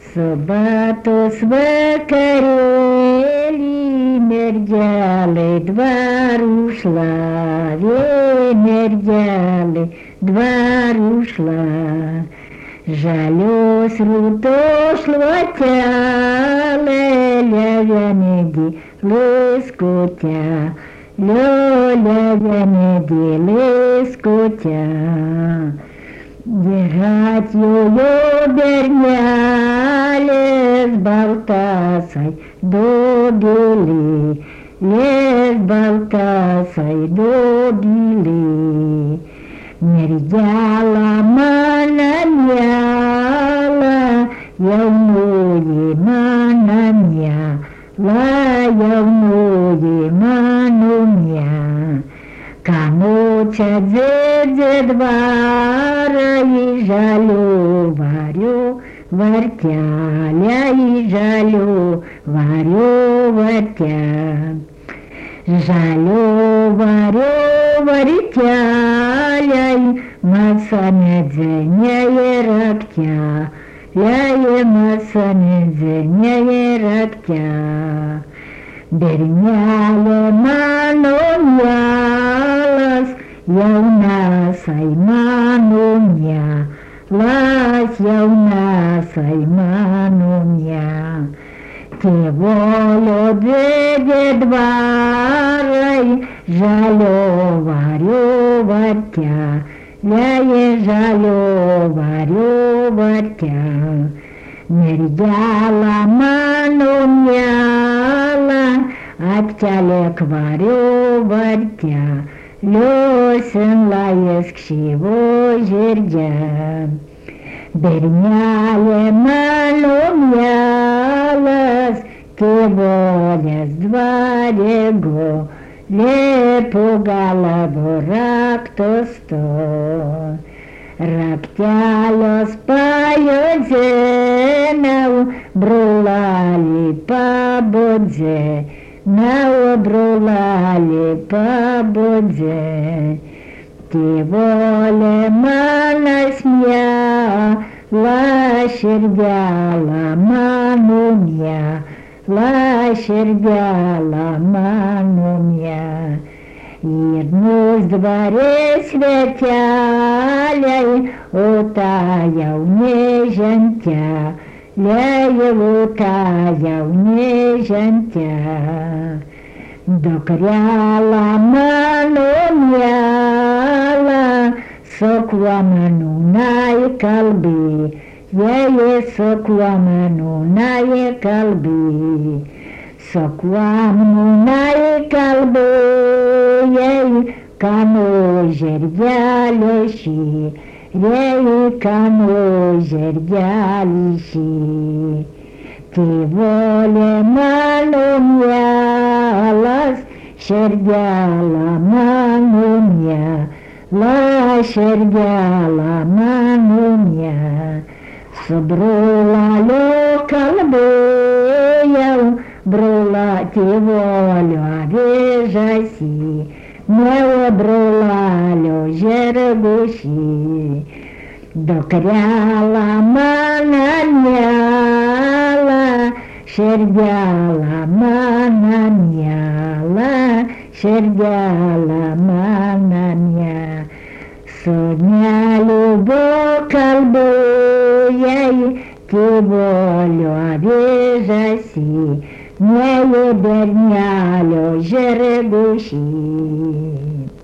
Subatos vakarėlį mergelė dvarų šlavė, mergelė dvarų šlavė. Žalios rūtos šluotelė, levenėdį lėskutę, levenėdį lėskutę. Ir atjojo bernelės baltasai dobilį, lės baltasai dobilį. Mergelė mano miela, jaunoji mano miela, jaunoji mano miela. Kanučia dzedze dvarą į žalių varių vartelę, į žalių varių vartelę. Žalių varių vartelę, masamedzenėje raktelę, masamedzenėje raktelę. Bernelė mano mielas, jaunasai mano mielas, jaunasai mano mielas. Tėvolio dėdė dvarai, žalio varių vartelė, žalio varių vartelė. Mergelė mano miela, atkelėk varių vartelę, senlajas kšyvo žirge. Bernelė mano mielas, tėvolės dvarego, lėpo galavo raktos to. Raktelios pajodzenau, brolali pabodzenau, brolali pabodzenau. Tėvolė manas miela, širdelė mano miela, širdelė mano miela. Ir mūs dvarės sveteliai, o ta jau nežentelė, o ta jau nežentelė. Dukrelė mano miela, su kuo manūnai kalbi, jei su kuo manūnai kalbi. Su kuo manūnai kalbi, jei kano žirgelio šį, jei kano žirgelį šį. Tėvolė mano mielas, širdelė mano miela, širdelė mano miela. Su brolaliu kalbėjau, brola tėvolio avižasi, melo brolalio žirguši. Dukrelė mano miela, širdelė mano miela, širdelė mano miela. Sūneliu buvo kalbėjai, tėvolio avižasi, melo bernelio žirguši.